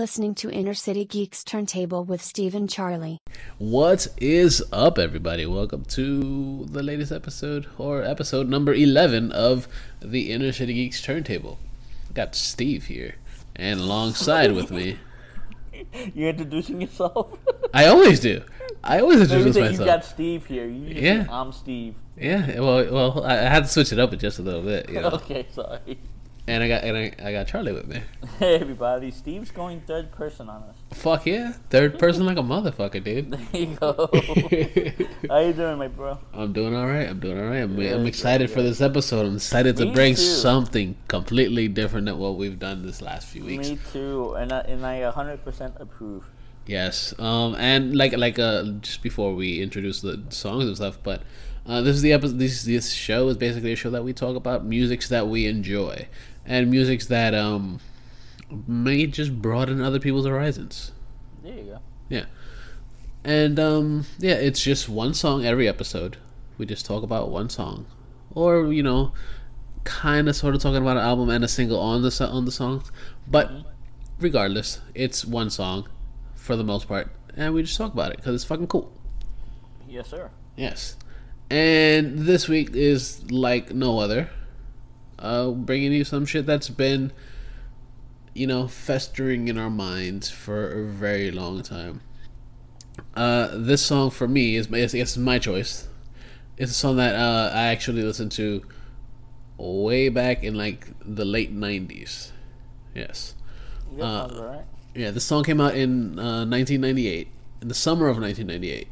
listening to Inner City Geeks Turntable with Steve and Charlie. What is up, everybody? Welcome to the latest episode, or episode number 11 of the Inner City Geeks Turntable. Got Steve here, and alongside with me... You're introducing yourself? I always do. I always introduce myself. You got Steve here. Yeah. I'm Steve. Yeah, well, I had to switch it up just a little bit, you know. Okay, sorry. And I got Charlie with me. Hey everybody, Steve's going third person on us. Fuck yeah, third person like a motherfucker, dude. There you go. How you doing, my bro? I'm doing all right. I'm excited for this episode. I'm excited to bring something completely different than what we've done this last few weeks. Me too, and I 100% approve. Yes, and like just before we introduce the songs and stuff, but this is the episode. This show is basically a show that we talk about musics that we enjoy and musics that may just broaden other people's horizons. There you go. Yeah, and it's just one song every episode. We just talk about one song, or kind of sort of talking about an album and a single on the songs, but regardless, it's one song for the most part, and we just talk about it because it's fucking cool. Yes, sir. Yes. And this week is like no other. Bringing you some shit that's been, festering in our minds for a very long time. This song for me is my choice. It's a song that I actually listened to way back in like the late 90s. Yes. Sounds right. Yeah, this song came out in 1998, in the summer of 1998.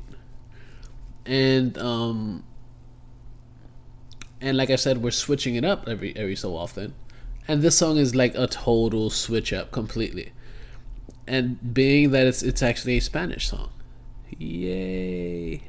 And like I said, we're switching it up every so often. And this song is like a total switch up completely. And being that it's actually a Spanish song. Yay.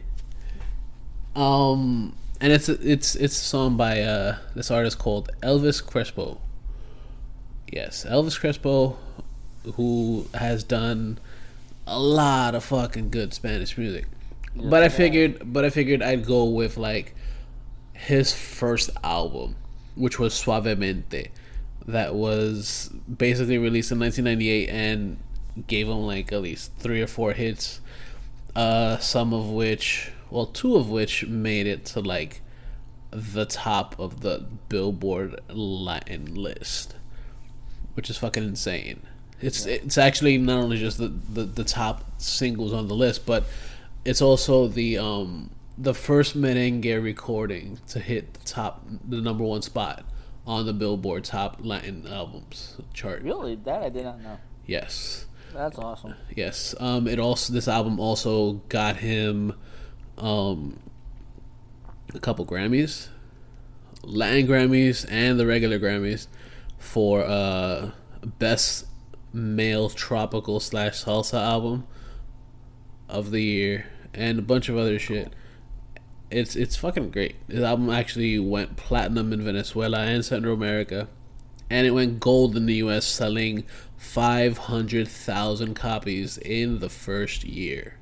And it's a song by this artist called Elvis Crespo. Yes, Elvis Crespo, who has done a lot of fucking good Spanish music. Yeah, but I figured I'd go with like his first album, which was Suavemente, that was basically released in 1998 and gave him like at least 3 or 4 hits, two of which made it to like the top of the Billboard Latin list, which is fucking insane. It's actually not only just the top singles on the list, but it's also the first merengue recording to hit the number 1 spot on the Billboard Top Latin Albums chart. Really? That I did not know. Yes. That's awesome. Yes. This album also got him a couple Grammys, Latin Grammys and the regular Grammys for best male tropical / salsa album of the year and a bunch of other shit. It's fucking great. The album actually went platinum in Venezuela and Central America, and it went gold in the US, selling 500,000 copies in the first year,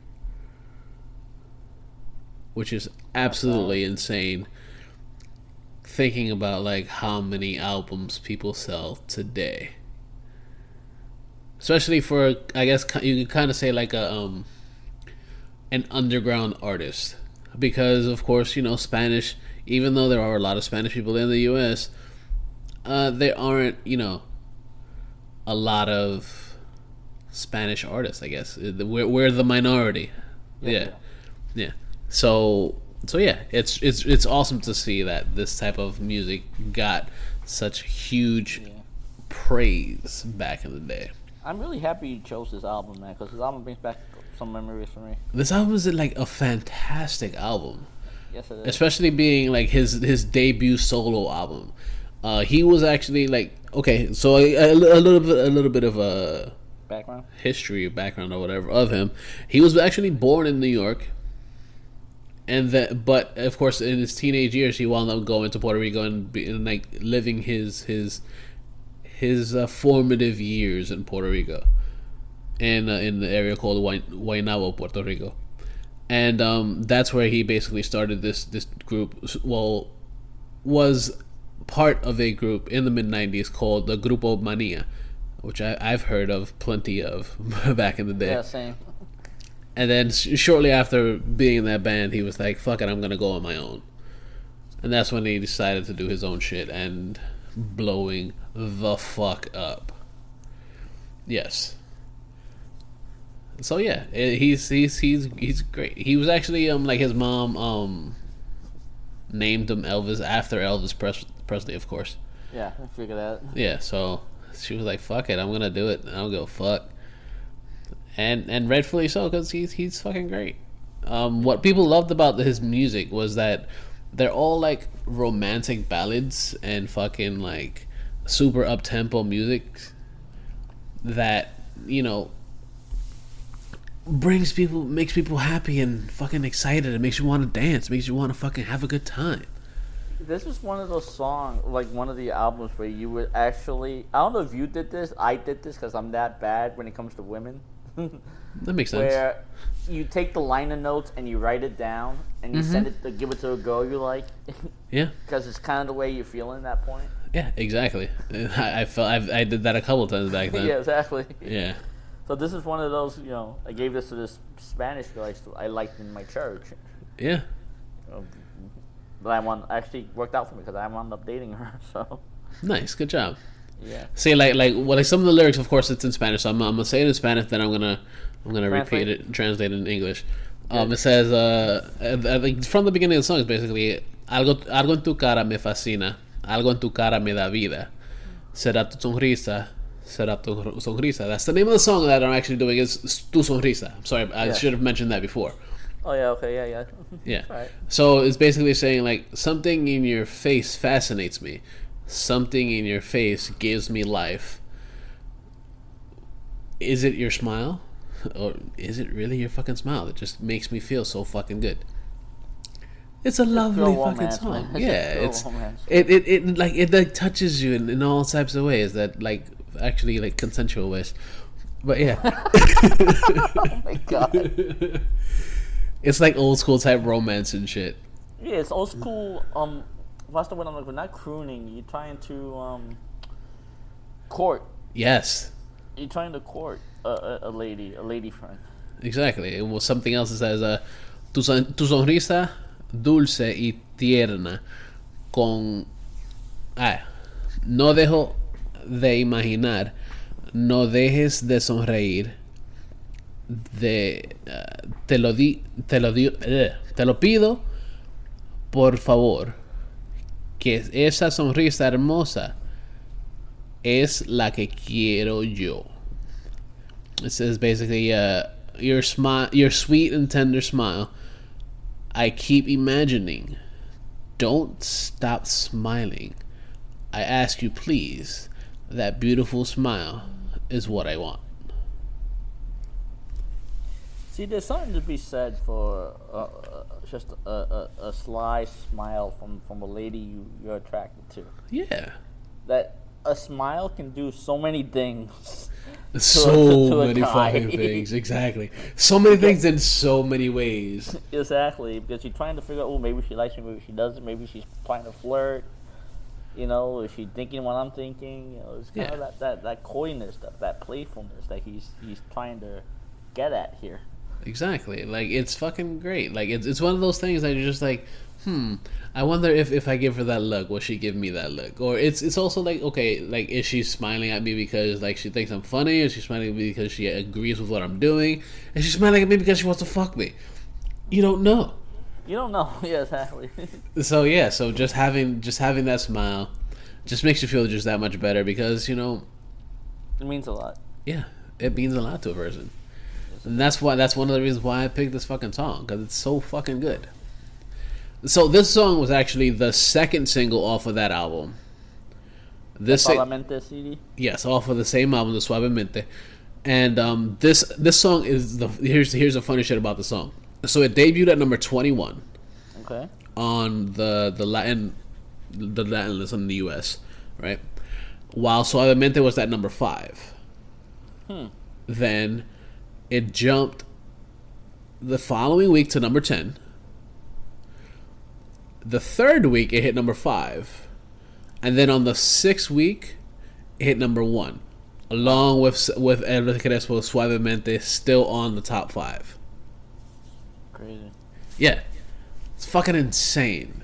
which is absolutely insane thinking about like how many albums people sell today. Especially for, I guess you could kind of say like an underground artist, because of course Spanish. Even though there are a lot of Spanish people in the U.S., there aren't a lot of Spanish artists. I guess we're the minority. Yeah. So yeah, it's awesome to see that this type of music got such huge praise back in the day. I'm really happy you chose this album, man, because this album brings back some memories for me. This album is like a fantastic album. Yes, it is. Especially being like his debut solo album. He was actually like, okay, so a little bit of a background or whatever of him. He was actually born in New York, but of course in his teenage years he wound up going to Puerto Rico and like living his formative years in Puerto Rico, and in the area called Guaynabo, Puerto Rico, and that's where he basically started this group. Well, was part of a group in the mid-90s called the Grupo Mania, which I've heard of plenty of back in the day. Yeah, same. And then shortly after being in that band, he was like, fuck it, I'm going to go on my own. And that's when he decided to do his own shit and blowing the fuck up. Yes. So yeah, he's great. He was actually like his mom named him Elvis after Elvis Presley, of course. Yeah, I figured that. Yeah, so she was like, "Fuck it, I'm gonna do it. I don't give a fuck." And rightfully so, because he's fucking great. What people loved about his music was that they're all like romantic ballads and fucking like super up tempo music that, you know, makes people happy and fucking excited. It makes you want to dance, makes you want to fucking have a good time. This is one of those songs, like one of the albums where you would actually, I don't know if you did this, I did this because I'm that bad when it comes to women. That makes sense. Where you take the liner notes and you write it down and you send it to give it to a girl you like. Yeah. Because it's kind of the way you're feeling at that point. Yeah, exactly. I did that a couple times back then. Yeah, exactly. Yeah. So this is one of those, you know, I gave this to this Spanish girl I liked in my church. Yeah. But actually worked out for me because I wound up dating her. So Nice, good job. yeah. See, like some of the lyrics, of course, it's in Spanish. So I'm gonna say it in Spanish, then I'm gonna repeat it, and translate it in English. It says, from the beginning of the song, it's basically algo en tu cara me fascina, algo en tu cara me da vida. Será tu sonrisa. That's the name of the song that I'm actually doing is Tu Sonrisa. I'm sorry, I should have mentioned that before. Oh yeah, okay, yeah. Yeah. Right. So it's basically saying like something in your face fascinates me. Something in your face gives me life. Is it your smile? Or is it really your fucking smile that just makes me feel so fucking good? It's a lovely fucking song. Yeah, it like touches you in all types of ways that like actually like consensual ways. But yeah. Oh my god. It's like old school type romance and shit. Yeah, it's old school. What's the word I'm looking for? Not crooning. You're trying to court. Yes. You're trying to court a lady friend. Exactly. It was something else that says, tu sonrisa dulce y tierna con... no dejo de imaginar, no dejes de sonreír, te lo pido, por favor, que esa sonrisa hermosa es la que quiero yo. It says basically, your smile, your sweet and tender smile, I keep imagining. Don't stop smiling. I ask you, please. That beautiful smile is what I want. See, there's something to be said for just a sly smile from a lady you're attracted to. Yeah. That a smile can do so many things. So many fucking things, exactly. So many things in so many ways. Exactly, because you're trying to figure out, oh, maybe she likes me, maybe she doesn't, maybe she's trying to flirt. You know, is she thinking what I'm thinking? You know, it's kind of that coyness, that playfulness that he's trying to get at here. Exactly. Like, it's fucking great. Like, it's one of those things that you're just like, I wonder if I give her that look, will she give me that look? Or it's also like, okay, like, is she smiling at me because, like, she thinks I'm funny? Is she smiling at me because she agrees with what I'm doing? Is she smiling at me because she wants to fuck me? You don't know. You don't know. Yeah, exactly. So, yeah, so just having that smile just makes you feel just that much better because, you know... It means a lot. Yeah, it means a lot to a person. And that's one of the reasons why I picked this fucking song, because it's so fucking good. So this song was actually the second single off of that album. This Suavemente CD? Yes, off of the same album, the Suavemente. And this song is here's the funny shit about the song. So it debuted at number 21. Okay. On the Latin list in the US, right? While Suavemente was at number 5. Then it jumped the following week to number 10. The third week, it hit number 5. And then on the 6th week, it hit number 1. along with Elvis Crespo, Suavemente, still on the top 5. Crazy. Yeah, it's fucking insane.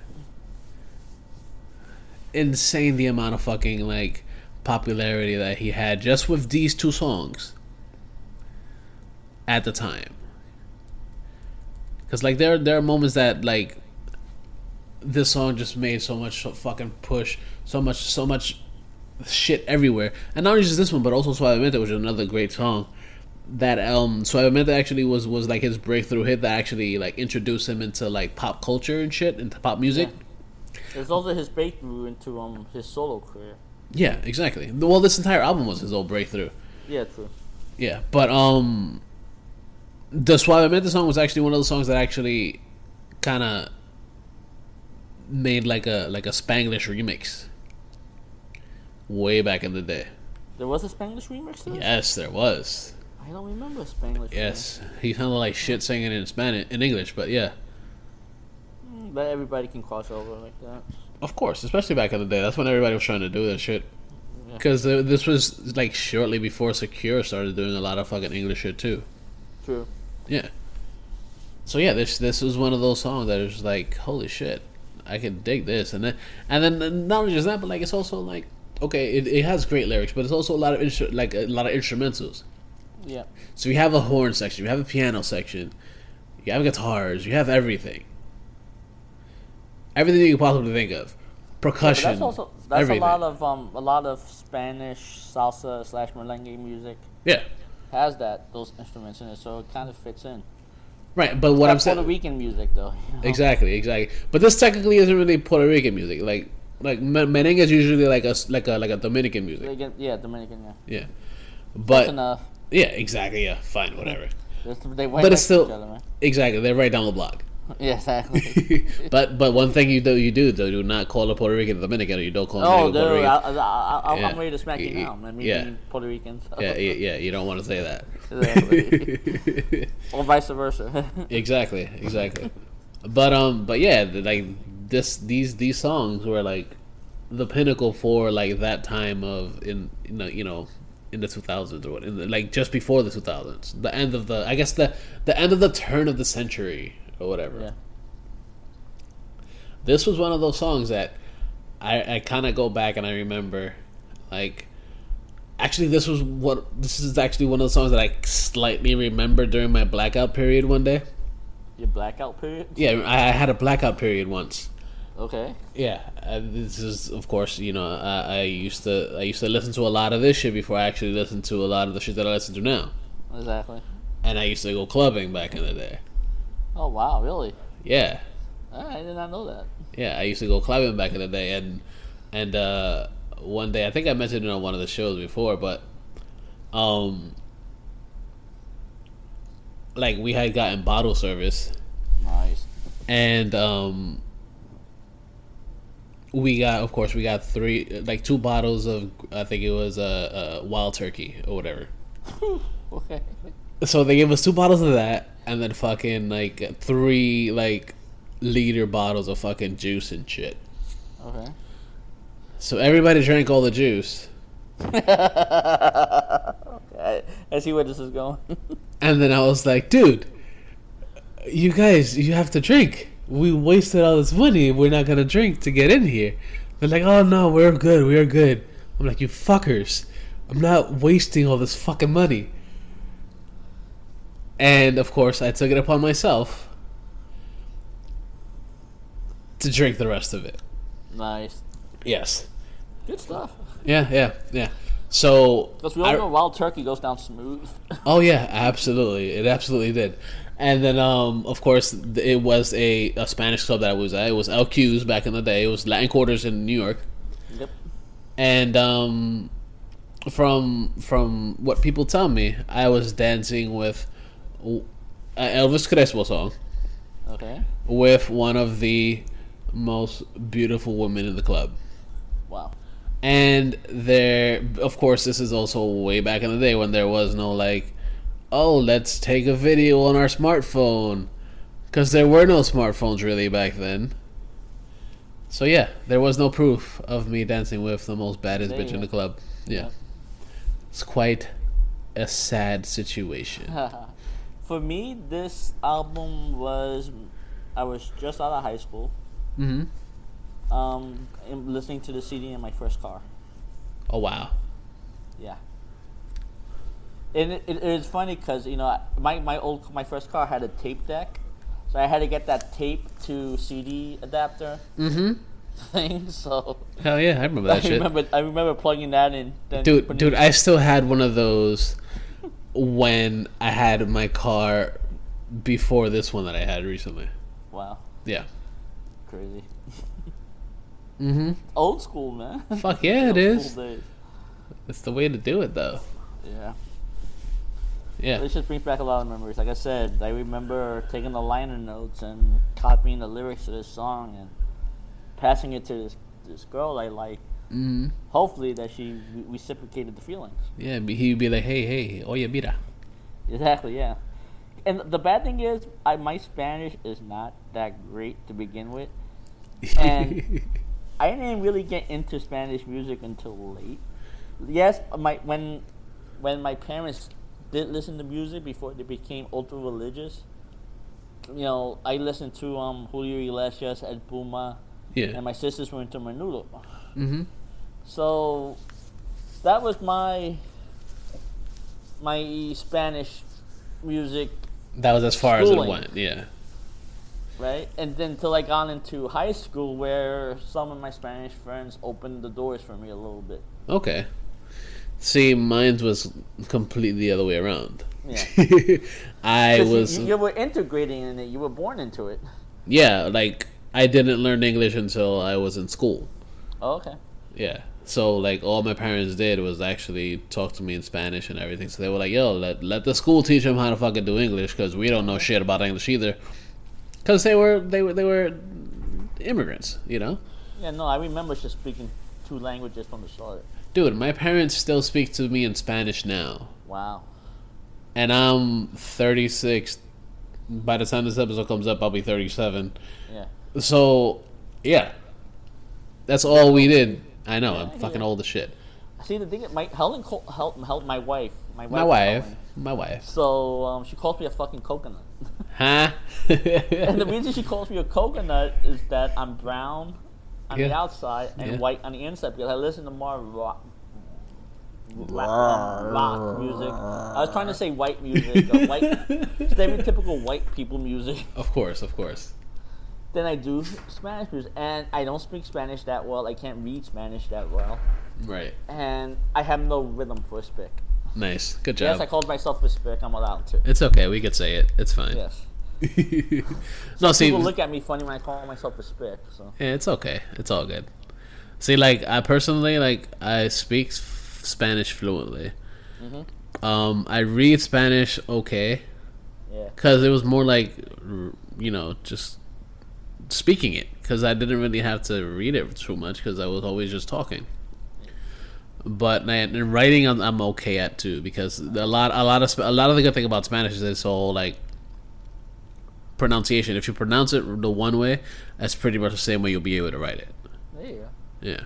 Insane the amount of fucking like popularity that he had just with these 2 songs at the time. Because like there are moments that like this song just made so much fucking push, so much shit everywhere, and not only just this one, but also Suavemente, which is another great song. That Suavemente actually was like his breakthrough hit that actually like introduced him into like pop culture and shit, into pop music. Yeah. It was also his breakthrough into his solo career. Yeah, exactly. Well, this entire album was his old breakthrough. Yeah, true. Yeah, but the Suavemente song was actually one of those songs that actually kind of made like a Spanglish remix way back in the day. There was a Spanglish remix to this? Yes, there was. I don't remember a Spanglish Yes, he sounded like shit singing in Spanish, in English, but yeah. But everybody can cross over like that. Of course, especially back in the day. That's when everybody was trying to do that shit. Because this was like shortly before Secure started doing a lot of fucking English shit too. True. Yeah. So yeah, this was one of those songs that was like, holy shit, I can dig this, and then not only just that, but like it's also like, okay, it has great lyrics, but it's also a lot of instrumentals. Yeah. So you have a horn section, you have a piano section, you have guitars, you have everything you could possibly think of, percussion. Yeah, that's everything. a lot of Spanish salsa / merengue music. Yeah. Has those instruments in it, so it kind of fits in. Right, but what I'm saying, Puerto Rican music though. You know? Exactly. But this technically isn't really Puerto Rican music. Like merengue is usually like a Dominican music. Yeah, Dominican. Yeah. Yeah. But that's enough. Yeah, exactly. Yeah, fine, whatever. But it's still each other, man. Exactly. They're right down the block. Yeah, exactly. but one thing you do not call a Puerto Rican Dominican, or you don't call them Puerto Rican. I'm ready to smack you now. I mean, Puerto Ricans. Yeah, you don't want to say that. Exactly. Or vice versa. Exactly. But yeah, like these songs were like the pinnacle for like that time of in the 2000s or what, like just before the 2000s, the end of the end of the turn of the century or whatever. Yeah. This was one of those songs that I kind of go back and I remember, like, actually this is actually one of the songs that I slightly remember during my blackout period one day. Your blackout period? Yeah, I had a blackout period once. Okay. Yeah, this is, of course, I used to listen to a lot of this shit before I actually listened to a lot of the shit that I listen to now. Exactly. And I used to go clubbing back in the day. Oh wow, really? Yeah. I did not know that. Yeah, I used to go clubbing back in the day, and one day, I think I mentioned it on one of the shows before, but like we had gotten bottle service. Nice. And we got 2 bottles of, I think it was Wild Turkey or whatever. Okay. So they gave us 2 bottles of that, and then fucking like 3 like liter bottles of fucking juice and shit. Okay. So everybody drank all the juice. Okay, I see where this is going. And then I was like, dude, you guys, you have to drink. We wasted all this money. We're not gonna drink to get in here. They're like, oh no, we're good. I'm like, you fuckers, I'm not wasting all this fucking money. And of course, I took it upon myself to drink the rest of it. Nice. Yes. Good stuff. Yeah. So, because we all know Wild Turkey goes down smooth. Oh yeah, absolutely. It absolutely did. And then, of course, it was a Spanish club that I was at. It was LQ's back in the day. It was Latin Quarters in New York. Yep. And from what people tell me, I was dancing with an Elvis Crespo song. Okay. With one of the most beautiful women in the club. Wow. And there, of course, this is also way back in the day when there was no like, oh, let's take a video on our smartphone, because there were no smartphones really back then. So yeah, there was no proof of me dancing with the most baddest bitch in the club. Yeah. It's quite a sad situation. For me, this album was, I was just out of high school. Mm-hmm. And listening to the CD in my first car. Oh wow. Yeah. And it is funny because my first car had a tape deck, so I had to get that tape to CD adapter thing. So Hell yeah, I remember that shit. I remember plugging that in. Then Dude, I still had one of those when I had my car before this one that I had recently. Wow. Yeah. Crazy. Mm-hmm. Old school, man. Fuck yeah, it is. School days. It's the way to do it, though. Yeah. Yeah. This just brings back a lot of memories. Like I said, I remember taking the liner notes and copying the lyrics to this song and passing it to this girl I like. Mm-hmm. Hopefully that she reciprocated the feelings. Yeah, he'd be like, hey, oye, mira. Exactly, yeah. And the bad thing is, my Spanish is not that great to begin with. And I didn't really get into Spanish music until late. Yes, when my parents did listen to music before they became ultra religious, I listened to Julio Iglesias, Ed Puma, Yeah. and my sisters were into Menudo. Mm-hmm. So that was my Spanish music, That was as far as it Schooling. went, yeah. right? And then till I got into high school, where some of my Spanish friends opened the doors for me a little bit. Okay. See, mine was completely the other way around. Yeah. I 'Cause was... you were integrating in it. You were born into it. Yeah, like, I didn't learn English until I was in school. Oh, okay. Yeah. So, like, all my parents did was actually talk to me in Spanish and everything. So they were like, yo, let the school teach them how to fucking do English, because we don't know shit about English either. Because they were immigrants, you know? Yeah, no, I remember just speaking 2 languages from the start. Dude, my parents still speak to me in Spanish now. Wow. And I'm 36. By the time this episode comes up, I'll be 37. Yeah. So, yeah. That's all we did. I know, I'm Yeah, fucking yeah. old as shit. See, the thing is, Helen helped my wife. My My wife. wife. My wife. So she calls me a fucking coconut. Huh? And the reason she calls me a coconut is that I'm brown on the Yeah. outside and Yeah. white on the inside, because I listen to more rock music. I was trying to say white music, or stereotypical white people music. Of course. Then I do Spanish music, and I don't speak Spanish that well. I can't read Spanish that well, Right. and I have no rhythm for spick. Nice. Good Yes, job. I called myself a spick. I'm allowed to. It's okay. We could say it. It's fine. Yes. No, see, People look at me funny when I call myself a spick. So yeah, it's okay. It's all good. See, like, I personally, like, I speak Spanish fluently. I read Spanish okay, yeah. because it was more like, just speaking it, because I didn't really have to read it too much, because I was always just talking. But in writing, I'm okay at too, because a lot of the good thing about Spanish is it's all like pronunciation. If you pronounce it the one way, that's pretty much the same way you'll be able to write it. There you go. Yeah.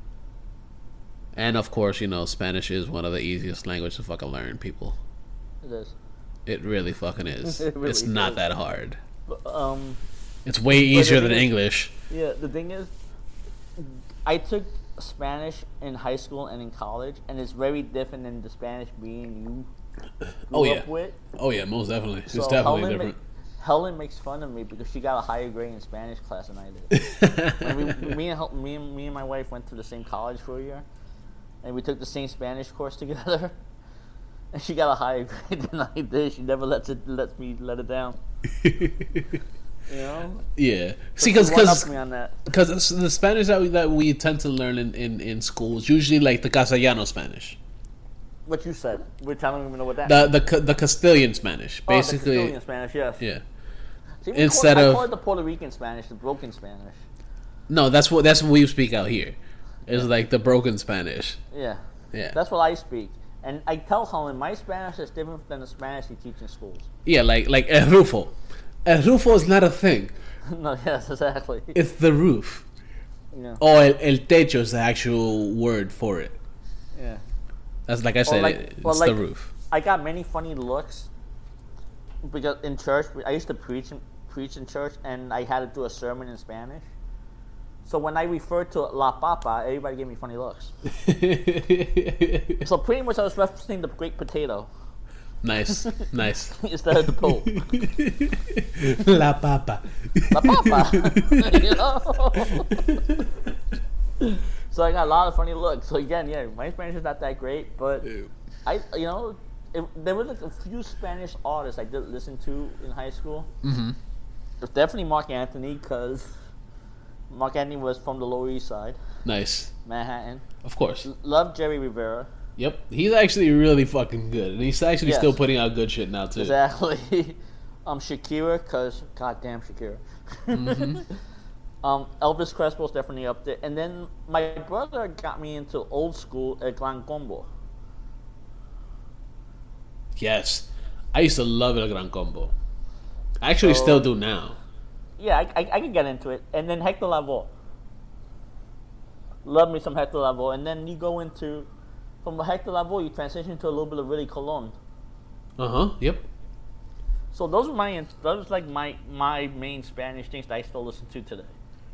And of course, Spanish is one of the easiest languages to fucking learn, people. It is. It really fucking is. It really It's not is. that hard. But, It's way easier than thing is- English. yeah, the thing is, I took Spanish in high school and in college, and it's very different than the Spanish you Oh, grew yeah. up with. Oh yeah, most definitely. It's So definitely different. Helen makes fun of me because she got a higher grade in Spanish class than I did. When me and my wife went to the same college for a year, and we took the same Spanish course together. And she got a higher grade than I did. She never lets me let it down. You know? Yeah. See, She one-ups because me on that. the Spanish that we tend to learn in school is usually like the Castellano Spanish, What you said, which I don't even know what that. the Castilian Spanish, Oh, the basically. Castilian Spanish, yes. Yeah. See, Instead I of- call it the Puerto Rican Spanish, the broken Spanish. No, that's what we speak out here. It's like the broken Spanish. Yeah. Yeah. That's what I speak. And I tell Helen, my Spanish is different than the Spanish you teach in schools. Yeah, like El Rufo. El Rufo is not a thing. No, yes, exactly. It's the roof. Yeah. Oh, el techo is the actual word for it. Yeah. As like I said, it's the roof. I got many funny looks because in church I used to preach in church, and I had to do a sermon in Spanish. So when I referred to La Papa, everybody gave me funny looks. So pretty much I was referencing the Great Potato. Nice. Instead of the Pope. La Papa. La Papa. You know? So I got a lot of funny looks. So again, yeah, my Spanish is not that great, but there was like a few Spanish artists I did listen to in high school. Mm-hmm. It's definitely Mark Anthony, because Mark Anthony was from the Lower East Side. Nice. Manhattan. Of course. Love Jerry Rivera. Yep. He's actually really fucking good. And he's actually still putting out good shit now, too. Exactly. Shakira, because goddamn Shakira. Mm-hmm. Elvis Crespo's definitely up there. And then my brother got me into old school at Gran Combo. Yes. I used to love El Gran Combo. I actually still do now. Yeah, I can get into it. And then Hector Lavoe. Love me some Hector Lavoe. And then you go into, from Hector Lavoe, you transition to a little bit of Willie Colon. Yep. So those are my main Spanish things that I still listen to today.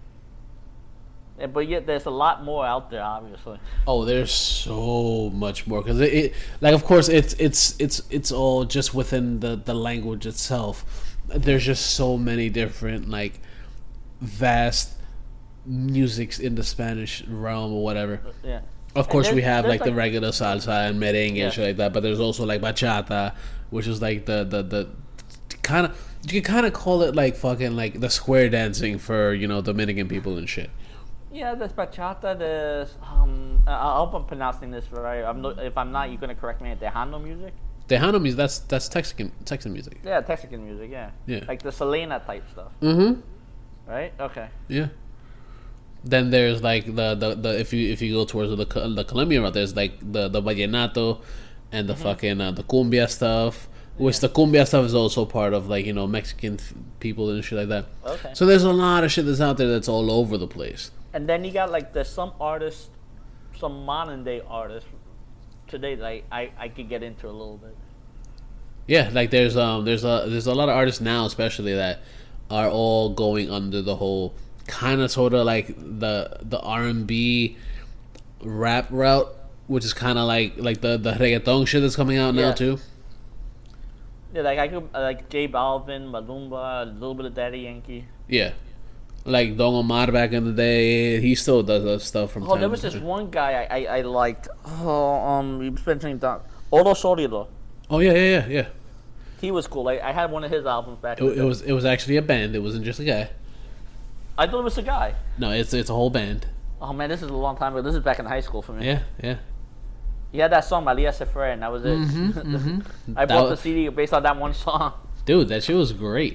But yet there's a lot more out there, obviously. Oh, there's so much more, because it like, of course, it's all just within the language itself. There's just so many different, like, vast musics in the Spanish realm or whatever. Yeah. Of course, we have like the regular salsa and merengue and shit like that, but there's also like bachata, which is like the kind of, you can kind of call it like fucking like the square dancing for, you know, Dominican people and shit. Yeah, there's bachata. There's I hope I'm pronouncing this right. If I'm not, you're gonna correct me. Tejano music. Tejano music. That's Texan music. Yeah, Texican music. Yeah. Yeah. Like the Selena type stuff. Mm-hmm. Right. Okay. Yeah. Then there's like the if you go towards the Colombian route, there's like the vallenato and the fucking the cumbia stuff. Which the cumbia stuff is also part of, like, you know, Mexican people and shit like that. Okay. So there's a lot of shit that's out there that's all over the place. And then you got like there's some artists, some modern day artists today that I could get into a little bit. Yeah, like there's a lot of artists now, especially, that are all going under the whole kind of sort of like the R&B rap route, which is kind of like the reggaeton shit that's coming out now too. Yeah, like I could like J Balvin, Malumba, a little bit of Daddy Yankee. Yeah, like Don Omar back in the day, he still does that stuff from time to time. There was this one guy I liked. You mentioned Oro Sólido. Oh yeah. He was cool. I had one of his albums back. It was actually a band. It wasn't just a guy. I thought it was a guy. No, it's a whole band. Oh man, this is a long time ago. This is back in high school for me. Yeah. He had that song Maria Se Fue, and that was it. I bought the CD based on that one song. Dude, that shit was great.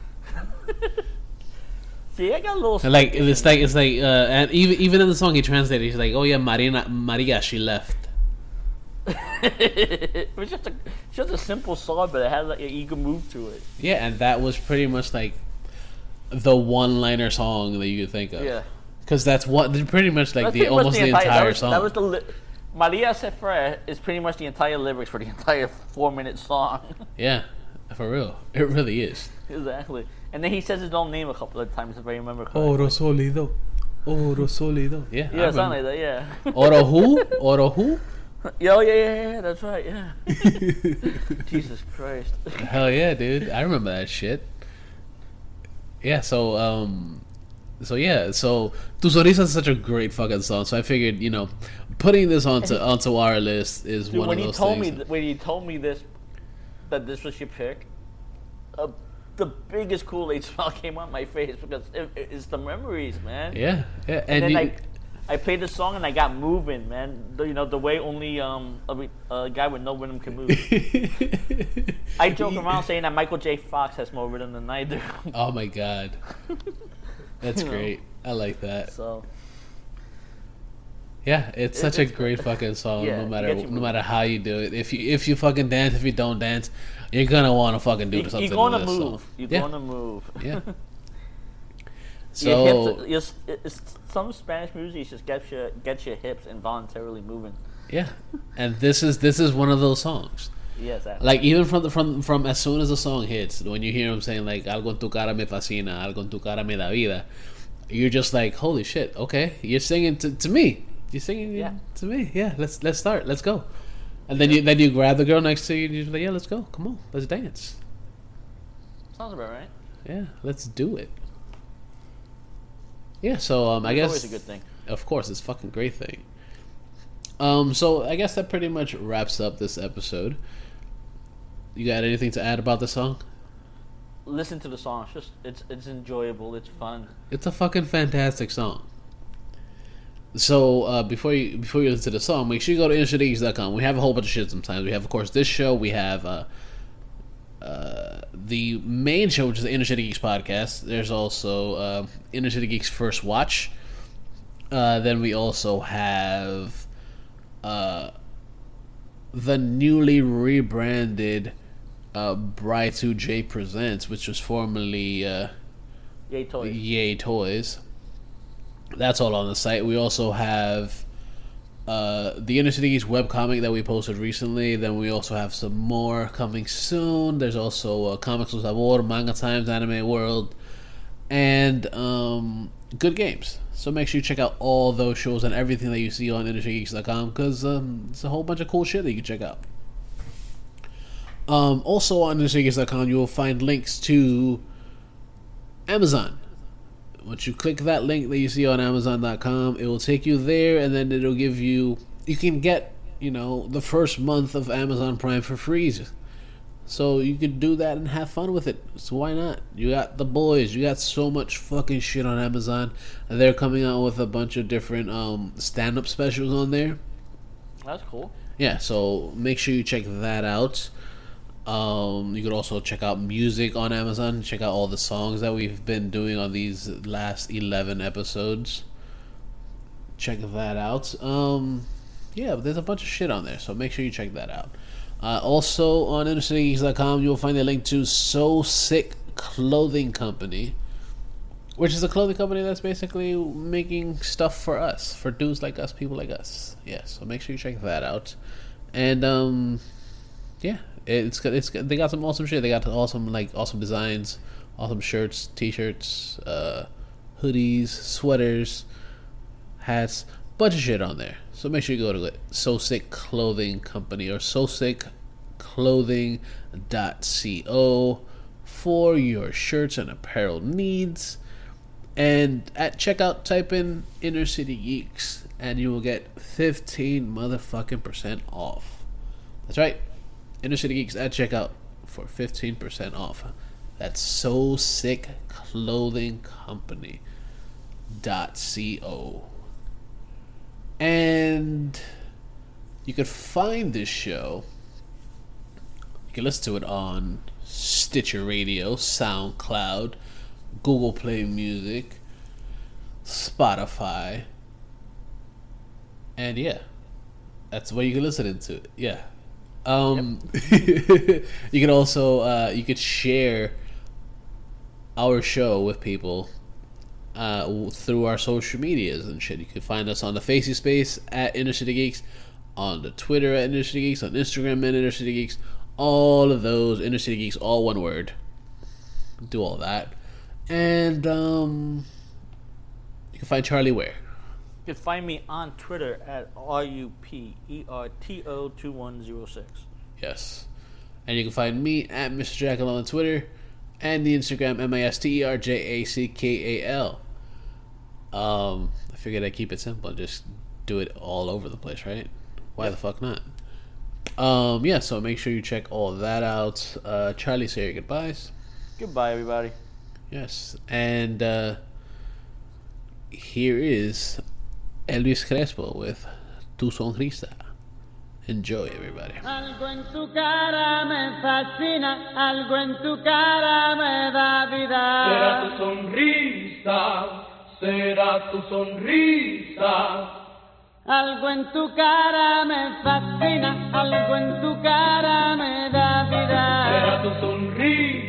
See, I got a little. Like it's like and even in the song he translated, he's like, "Oh yeah, Maria, she left." It was just a simple song, but it had like you could move to it. Yeah, and that was pretty much like the one-liner song that you could think of. Yeah, because that's pretty much like the entire song. That was Maria Se Fue is pretty much the entire lyrics for the entire 4-minute song. Yeah, for real, it really is. Exactly, and then he says his own name a couple of times if I remember correctly. Oro Sólido. Yeah. Yeah, something like that. Yeah. Oro who? Yeah, that's right, yeah. Jesus Christ. Hell yeah, dude. I remember that shit. Yeah, so Tu Sonrisa is such a great fucking song, so I figured, you know, putting this onto our list is dude, one of those things. When you told me this, that this was your pick, the biggest Kool-Aid smile came on my face, because it's the memories, man. Yeah. And then I played the song and I got moving, man. You know, the way only a guy with no rhythm can move. I joke around saying that Michael J. Fox has more rhythm than I do. Oh my god, that's great. I like that. So, yeah, it's such a great fucking song. Yeah, no matter how you do it, if you fucking dance, if you don't dance, you're gonna want to fucking do something. You're gonna to this move. Song. You're gonna move. Yeah. So some Spanish music just gets your hips involuntarily moving. Yeah, and this is one of those songs. Yes, Like even from as soon as the song hits, when you hear him saying like "Algo en tu cara me fascina, algo en tu cara me da vida," you're just like, "Holy shit!" Okay, you're singing to me. You're singing to me. Yeah, let's start. Let's go. And then you grab the girl next to you and you're like, "Yeah, let's go. Come on, let's dance." sounds about right. Yeah, let's do it. Yeah, so I guess always a good thing. Of course, it's a fucking great thing. So I guess that pretty much wraps up this episode. You got anything to add about the song? Listen to the song. It's enjoyable. It's fun. It's a fucking fantastic song. So before you listen to the song, make sure you go to InnerCityGeeks.com. We have a whole bunch of shit sometimes. We have, of course, this show. We have the main show, which is the Inner City Geeks podcast. There's also Inner City Geeks First Watch. Then we also have the newly rebranded Bry2J Presents, which was formerly Yay Toys. Yay Toys. That's all on the site. We also have the Inner City Geeks webcomic that we posted recently. Then we also have some more coming soon. There's also Comics with Sabor, Manga Times, Anime World, and Good Games. So make sure you check out all those shows and everything that you see on InnerCityGeeks.com, because it's a whole bunch of cool shit that you can check out. Also on InnerCityGeeks.com, you will find links to Amazon. Once you click that link that you see on Amazon.com, it will take you there, and then it'll give you can get, the first month of Amazon Prime for free. So you could do that and have fun with it. So why not? You got The Boys. You got so much fucking shit on Amazon. And they're coming out with a bunch of different stand-up specials on there. That's cool. Yeah, so make sure you check that out. You could also check out music on Amazon. Check out all the songs that we've been doing on these last 11 episodes. Check that out. Yeah, but there's a bunch of shit on there, so make sure you check that out. Also on InnerCityGeeks.com, you'll find a link to So Sick Clothing Company, which is a clothing company that's basically making stuff for us, for dudes like us, people like us. Yeah, so make sure you check that out. And yeah, it's they got some awesome shit. They got awesome designs, awesome shirts, t-shirts, hoodies, sweaters, hats, bunch of shit on there. So make sure you go to it. So Sick Clothing Company or SoSickClothing.co for your shirts and apparel needs. And at checkout, type in Inner City Geeks and you will get 15% off. That's right. Inner City Geeks at checkout for 15% off. That's So Sick Clothing Company.co. And you can find this show, you can listen to it on Stitcher Radio, SoundCloud, Google Play Music, Spotify, and yeah, that's where you can listen to it. Yeah. You can also you could share our show with people through our social medias and shit. You can find us on the Facey Space at Inner City Geeks, on the Twitter at Inner City Geeks, on Instagram at Inner City Geeks. All of those, Inner City Geeks, all one word. Do all that. And you can find Charlie where? You can find me on Twitter at RUPERTO2106. Yes. And you can find me at Mr. Jackal on Twitter and the Instagram MISTERJACKAL. I figured I'd keep it simple and just do it all over the place, right? Why the fuck not? Yeah, so make sure you check all that out. Charlie, say your goodbyes. Goodbye, everybody. Yes, and here is Elvis Crespo with Tu Sonrisa. Enjoy, everybody. Algo en tu cara me fascina, algo en tu cara me da vida. Será tu sonrisa, será tu sonrisa. Algo en tu cara me fascina, algo en tu cara me da vida. Será tu sonrisa.